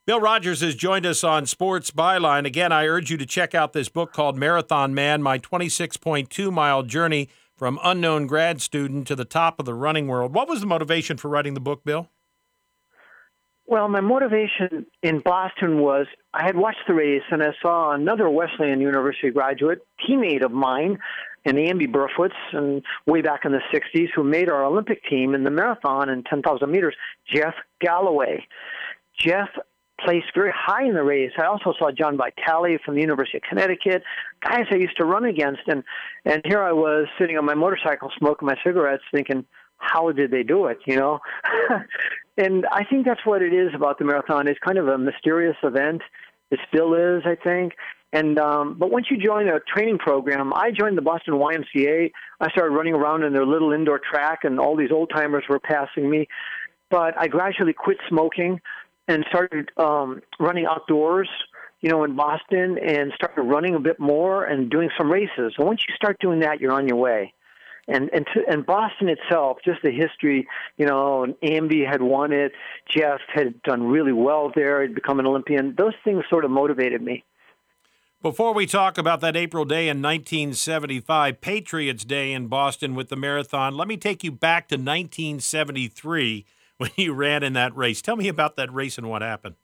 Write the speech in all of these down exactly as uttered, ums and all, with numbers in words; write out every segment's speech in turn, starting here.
Bill Rogers has joined us on Sports Byline. Again, I urge you to check out this book called Marathon Man, My twenty-six point two mile Journey from Unknown Grad Student to the Top of the Running World. What was the motivation for writing the book, Bill? Well, my motivation in Boston was I had watched the race and I saw another Wesleyan University graduate, teammate of mine, and the Amby Burfoots, and way back in the sixties, who made our Olympic team in the marathon and ten thousand meters, Jeff Galloway. Jeff placed very high in the race. I also saw John Vitale from the University of Connecticut, guys I used to run against. And, and here I was sitting on my motorcycle smoking my cigarettes thinking, how did they do it, you know? And I think that's what it is about the marathon. It's kind of a mysterious event. It still is, I think. And um, but once you join a training program, I joined the Boston Y M C A. I started running around in their little indoor track, and all these old-timers were passing me. But I gradually quit smoking and started um, running outdoors, you know, in Boston, and started running a bit more and doing some races. And once you start doing that, you're on your way. And and, to, and Boston itself, just the history, you know, Amby had won it. Jeff had done really well there. He'd become an Olympian. Those things sort of motivated me. Before we talk about that April day in nineteen seventy-five, Patriots Day in Boston with the marathon, let me take you back to nineteen seventy-three when you ran in that race. Tell me about that race and what happened.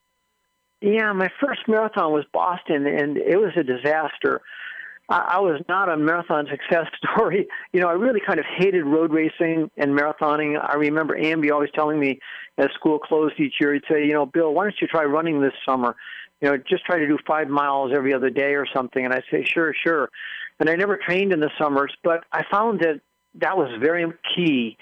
Yeah, my first marathon was Boston, and it was a disaster. I, I was not a marathon success story. You know, I really kind of hated road racing and marathoning. I remember Amby always telling me as school closed each year, he'd say, you know, Bill, why don't you try running this summer? You know, just try to do five miles every other day or something. And I'd say, sure, sure. And I never trained in the summers, but I found that that was very key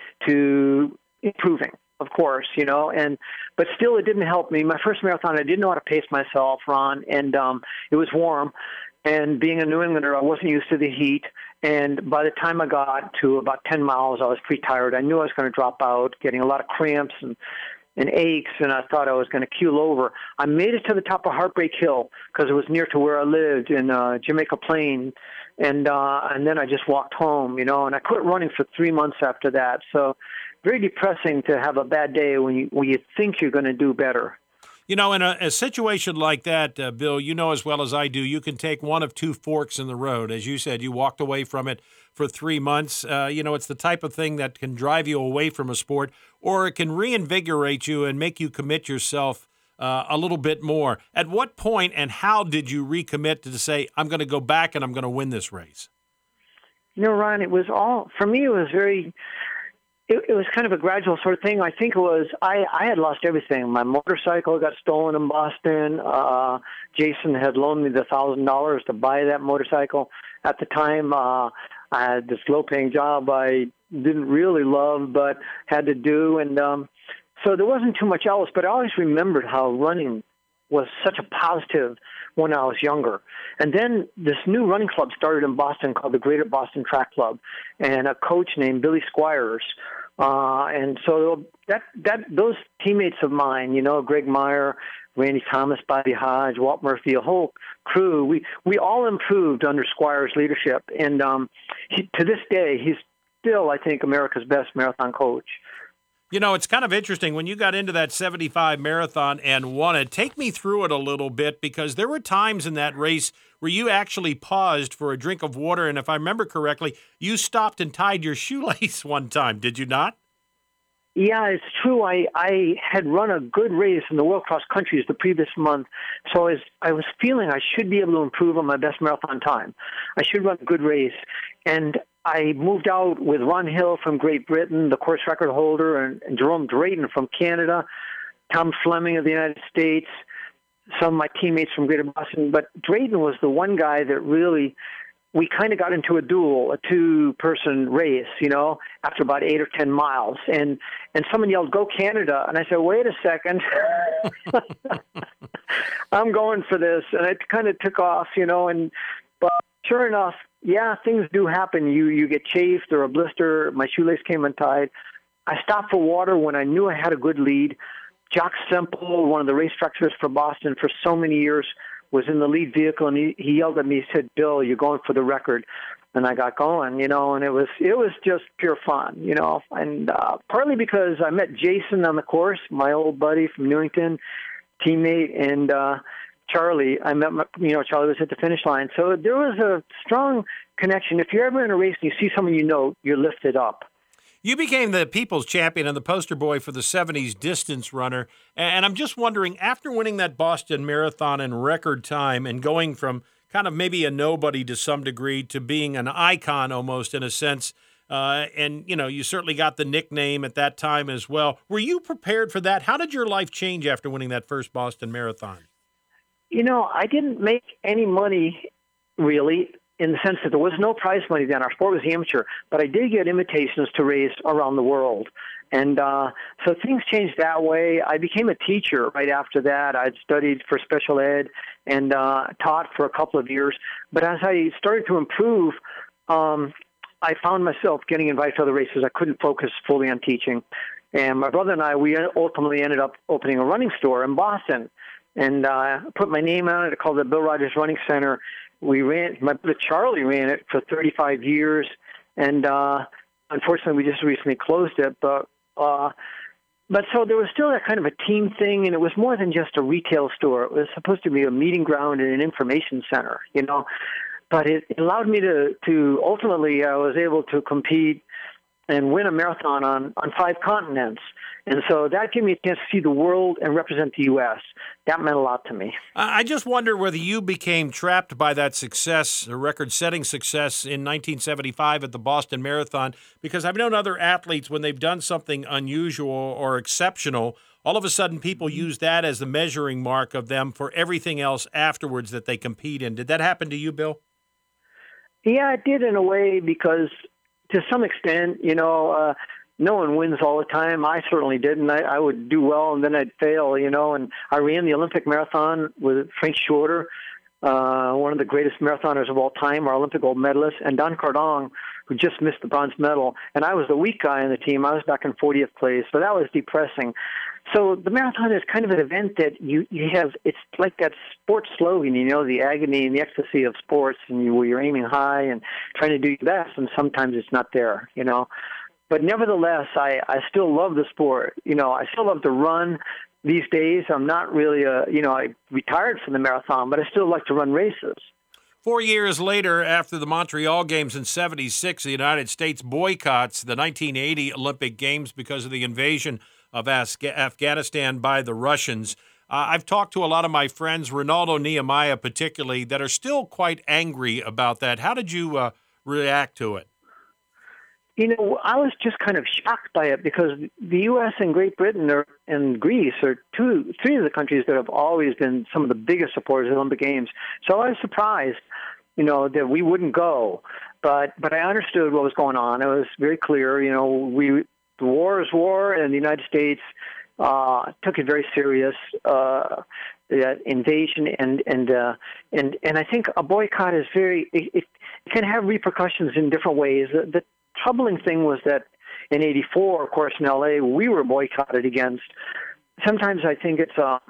to improving, of course, you know, and but still it didn't help me. My first marathon, I didn't know how to pace myself, Ron, and um, it was warm. And being a New Englander, I wasn't used to the heat. And by the time I got to about ten miles, I was pretty tired. I knew I was going to drop out, getting a lot of cramps and and aches, and I thought I was going to keel over. I made it to the top of Heartbreak Hill because it was near to where I lived in uh, Jamaica Plain, and uh, and then I just walked home, you know, and I quit running for three months after that. So very depressing to have a bad day when you when you think you're going to do better. You know, in a, a situation like that, uh, Bill, you know as well as I do, you can take one of two forks in the road. As you said, you walked away from it for three months. Uh, you know, it's the type of thing that can drive you away from a sport, or it can reinvigorate you and make you commit yourself uh, a little bit more. At what point and how did you recommit to say, I'm going to go back and I'm going to win this race? You know, Ron, it was all, for me, it was very... It, it was kind of a gradual sort of thing. I think it was, I, I had lost everything. My motorcycle got stolen in Boston. Uh, Jason had loaned me the one thousand dollars to buy that motorcycle. At the time, uh, I had this low-paying job I didn't really love but had to do. And um, so there wasn't too much else, but I always remembered how running was such a positive when I was younger. And then this new running club started in Boston called the Greater Boston Track Club, and a coach named Billy Squires. Uh, and so that that those teammates of mine, you know, Greg Meyer, Randy Thomas, Bobby Hodge, Walt Murphy, a whole crew, we, we all improved under Squires' leadership. And um, he, to this day, he's still, I think, America's best marathon coach. You know, it's kind of interesting when you got into that seventy-five marathon and won it. Take me through it a little bit, because there were times in that race where you actually paused for a drink of water. And if I remember correctly, you stopped and tied your shoelace one time. Did you not? Yeah, it's true. I, I had run a good race in the World Cross Countries the previous month, so I was, I was feeling I should be able to improve on my best marathon time. I should run a good race. And I moved out with Ron Hill from Great Britain, the course record holder, and, and Jerome Drayton from Canada, Tom Fleming of the United States, some of my teammates from Greater Boston. But Drayton was the one guy that really, we kind of got into a duel, a two-person race, you know, after about eight or ten miles. And, and someone yelled, "Go Canada." And I said, wait a second. I'm going for this. And it kind of took off, you know, and but sure enough, yeah, things do happen. You you get chafed or a blister. My shoelace came untied. I stopped for water when I knew I had a good lead. Jock Semple, one of the race directors for Boston for so many years, was in the lead vehicle, and he, he yelled at me. He said, "Bill, you're going for the record." And I got going, you know, and it was it was just pure fun, you know, and uh, partly because I met Jason on the course, my old buddy from Newington. teammate, and uh, Charlie. I met my, you know, Charlie was at the finish line. So there was a strong connection. If you're ever in a race and you see someone you know, you're lifted up. You became the people's champion and the poster boy for the seventies distance runner. And I'm just wondering, after winning that Boston Marathon in record time and going from kind of maybe a nobody to some degree to being an icon almost in a sense, uh, and, you know, you certainly got the nickname at that time as well. Were you prepared for that? How did your life change after winning that first Boston Marathon? You know, I didn't make any money, really, in the sense that there was no prize money then. Our sport was amateur, but I did get invitations to race around the world. And uh, so things changed that way. I became a teacher right after that. I'd studied for special ed and uh, taught for a couple of years. But as I started to improve, um, I found myself getting invited to other races. I couldn't focus fully on teaching. And my brother and I, we ultimately ended up opening a running store in Boston. And uh, put my name on it. I called it Bill Rogers Running Center. We ran, my brother Charlie ran it for thirty-five years. And uh, unfortunately, we just recently closed it. But uh, but so there was still that kind of a team thing, and it was more than just a retail store. It was supposed to be a meeting ground and an information center, you know. But it, it allowed me to, to ultimately, I was able to compete and win a marathon on, on five continents. And so that gave me a chance to see the world and represent the U S. That meant a lot to me. I just wonder whether you became trapped by that success, a record-setting success in nineteen seventy-five at the Boston Marathon, because I've known other athletes when they've done something unusual or exceptional, all of a sudden people use that as the measuring mark of them for everything else afterwards that they compete in. Did that happen to you, Bill? Yeah, it did in a way because to some extent, you know, uh, no one wins all the time. I certainly didn't. I, I would do well and then I'd fail, you know. And I ran the Olympic marathon with Frank Shorter, uh, one of the greatest marathoners of all time, our Olympic gold medalist, and Don Cardong, who just missed the bronze medal. And I was the weak guy on the team. I was back in fortieth place, so that was depressing. So the marathon is kind of an event that you, you have, it's like that sports slogan, you know, the agony and the ecstasy of sports, and you, you're aiming high and trying to do your best, and sometimes it's not there, you know. But nevertheless, I, I still love the sport. You know, I still love to run these days. I'm not really a, you know, I retired from the marathon, but I still like to run races. Four years later, after the Montreal Games in seventy-six, the United States boycotts the nineteen eighty Olympic Games because of the invasion of Afghanistan by the Russians. Uh, I've talked to a lot of my friends, Ronaldo Nehemiah particularly, that are still quite angry about that. How did you uh, react to it? You know, I was just kind of shocked by it because the U S and Great Britain are, and Greece are two, three of the countries that have always been some of the biggest supporters of the Olympic Games. So I was surprised, you know, that we wouldn't go. But but I understood what was going on. It was very clear, you know, we the war is war, and the United States uh, took it very serious. Uh, that invasion and and uh, and and I think a boycott is very it, it can have repercussions in different ways. The, the troubling thing was that in eighty-four, of course, in L A, we were boycotted against. Sometimes I think it's a,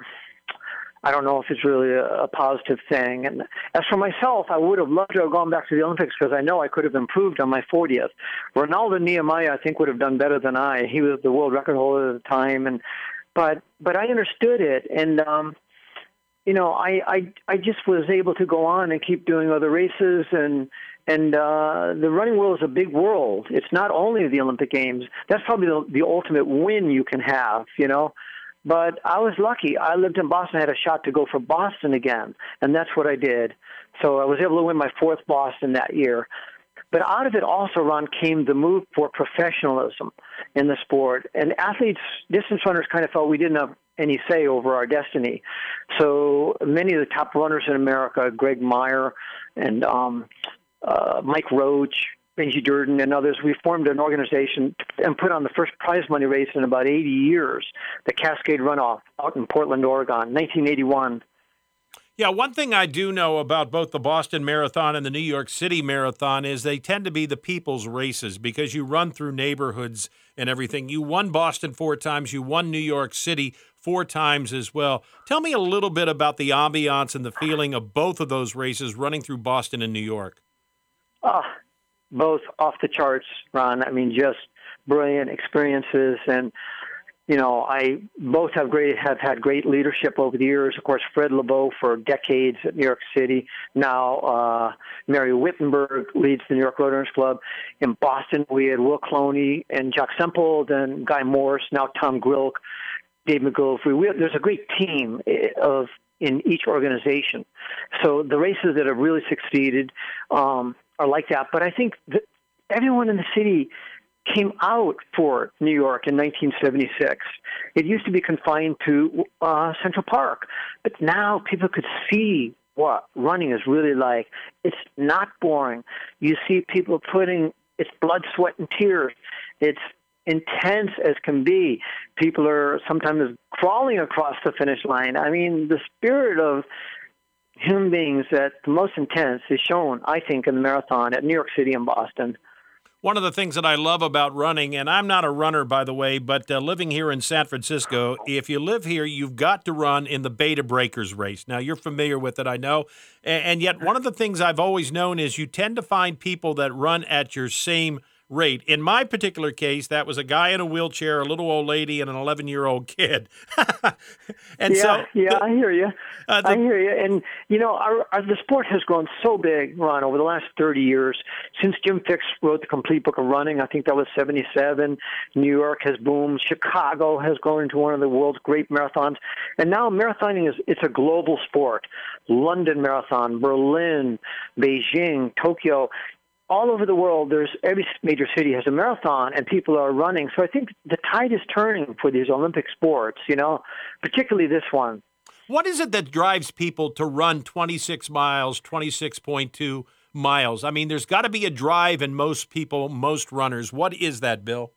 I don't know if it's really a, a positive thing. And as for myself, I would have loved to have gone back to the Olympics because I know I could have improved on my fortieth. Ronaldo Nehemiah, I think, would have done better than I. He was the world record holder at the time, and but but I understood it, and um, you know, I, I I just was able to go on and keep doing other races and. And uh, the running world is a big world. It's not only the Olympic Games. That's probably the, the ultimate win you can have, you know. But I was lucky. I lived in Boston. I had a shot to go for Boston again, and that's what I did. So I was able to win my fourth Boston that year. But out of it also, Ron, came the move for professionalism in the sport. And athletes, distance runners kind of felt we didn't have any say over our destiny. So many of the top runners in America, Greg Meyer and um, uh, Mike Roach, Benji Durden, and others, we formed an organization and put on the first prize money race in about eighty years, the Cascade Runoff out in Portland, Oregon, nineteen eighty-one. Yeah, one thing I do know about both the Boston Marathon and the New York City Marathon is they tend to be the people's races because you run through neighborhoods and everything. You won Boston four times. You won New York City four times as well. Tell me a little bit about the ambiance and the feeling of both of those races running through Boston and New York. Ah, both off the charts, Ron. I mean, just brilliant experiences. And you know, I both have great have had great leadership over the years. Of course, Fred LeBeau for decades at New York City. Now, uh, Mary Wittenberg leads the New York Roadrunners Club. In Boston, we had Will Cloney and Jock Semple, then Guy Morris, now Tom Grilk, Dave McGillivray. We, there's a great team of in each organization. So the races that have really succeeded um, are like that. But I think that everyone in the city came out for New York in nineteen seventy-six. It used to be confined to uh, Central Park, but now people could see what running is really like. It's not boring. You see people putting, it's blood, sweat, and tears. It's intense as can be. People are sometimes crawling across the finish line. I mean, the spirit of human beings at the most intense is shown, I think, in the marathon at New York City and Boston. One of the things that I love about running, and I'm not a runner, by the way, but uh, living here in San Francisco, if you live here, you've got to run in the Bay to Breakers race. Now, you're familiar with it, I know. And, and yet, one of the things I've always known is you tend to find people that run at your same rate. In my particular case, that was a guy in a wheelchair, a little old lady, and an eleven-year-old kid. and yeah, so, yeah, the, I hear you. Uh, the, I hear you. And, you know, our, our, the sport has grown so big, Ron, over the last thirty years. Since Jim Fixx wrote the Complete Book of Running, I think that was seventy-seven, New York has boomed. Chicago has grown into one of the world's great marathons. And now marathoning is it's a global sport. London Marathon, Berlin, Beijing, Tokyo. All over the world, there's every major city has a marathon, and people are running. So I think the tide is turning for these Olympic sports, you know, particularly this one. What is it that drives people to run twenty-six miles, twenty-six point two miles? I mean, there's got to be a drive in most people, most runners. What is that, Bill?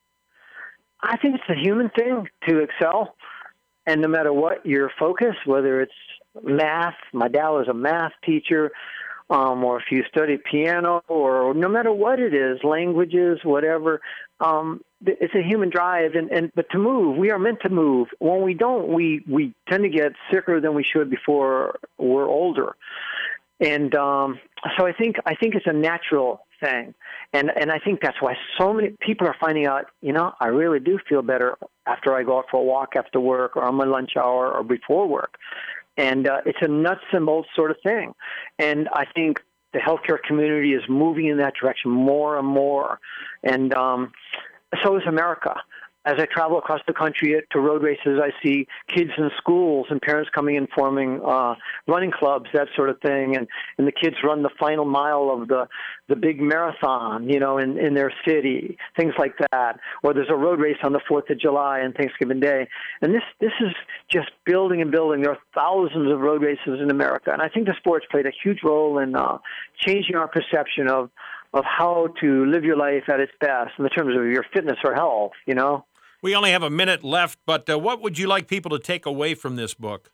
I think it's a human thing to excel. And no matter what your focus, whether it's math, my dad was a math teacher, Um, or if you study piano, or no matter what it is, languages, whatever, um, it's a human drive. And, and but to move, we are meant to move. When we don't, we, we tend to get sicker than we should before we're older. And um, so I think I think it's a natural thing, and and I think that's why so many people are finding out. You know, I really do feel better after I go out for a walk after work, or on my lunch hour, or before work. And uh, it's a nuts and bolts sort of thing. And I think the healthcare community is moving in that direction more and more. And um, so is America. As I travel across the country to road races, I see kids in schools and parents coming in forming uh, running clubs, that sort of thing. And, and the kids run the final mile of the, the big marathon, you know, in, in their city, things like that. Or there's a road race on the fourth of July and Thanksgiving Day. And this, this is just building and building. There are thousands of road races in America. And I think the sport's played a huge role in uh, changing our perception of, of how to live your life at its best in terms of your fitness or health, you know. We only have a minute left, but uh, what would you like people to take away from this book?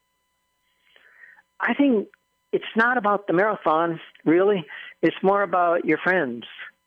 I think it's not about the marathon, really. It's more about your friends.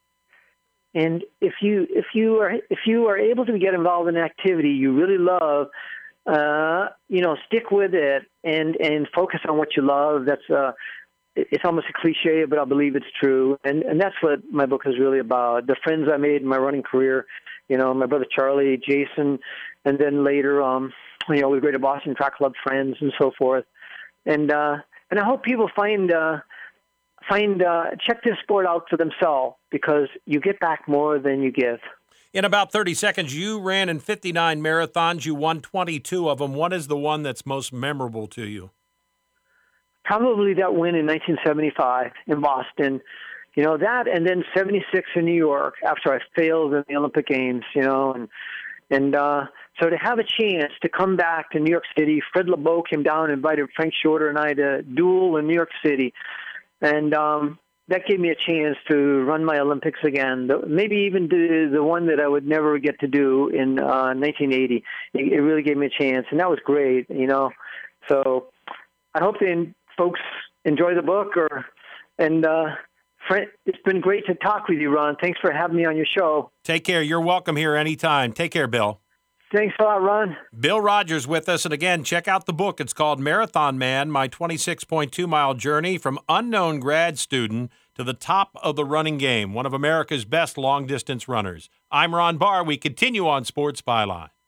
And if you if you are if you are able to get involved in an activity you really love, uh, you know, stick with it and and focus on what you love. That's uh, it's almost a cliche, but I believe it's true. And and that's what my book is really about. The friends I made in my running career. You know, my brother Charlie, Jason, and then later, um, you know, with Greater Boston Track Club friends and so forth. And uh, and I hope people find uh, find uh, check this sport out for themselves, because you get back more than you give. In about thirty seconds, you ran in fifty-nine marathons. You won twenty-two of them. What is the one that's most memorable to you? Probably that win in nineteen seventy-five in Boston. You know, that, and then seventy-six in New York after I failed in the Olympic Games, you know, and and uh, so to have a chance to come back to New York City, Fred LeBeau came down and invited Frank Shorter and I to duel in New York City, and um, that gave me a chance to run my Olympics again, maybe even do the one that I would never get to do in uh, nineteen eighty. It, it really gave me a chance, and that was great, you know. So I hope the folks enjoy the book, or and. Uh, It's been great to talk with you, Ron. Thanks for having me on your show. Take care. You're welcome here anytime. Take care, Bill. Thanks a lot, Ron. Bill Rodgers with us. And again, check out the book. It's called Marathon Man, My twenty-six point two mile Journey from Unknown Grad Student to the Top of the Running Game, one of America's best long-distance runners. I'm Ron Barr. We continue on Sports Byline.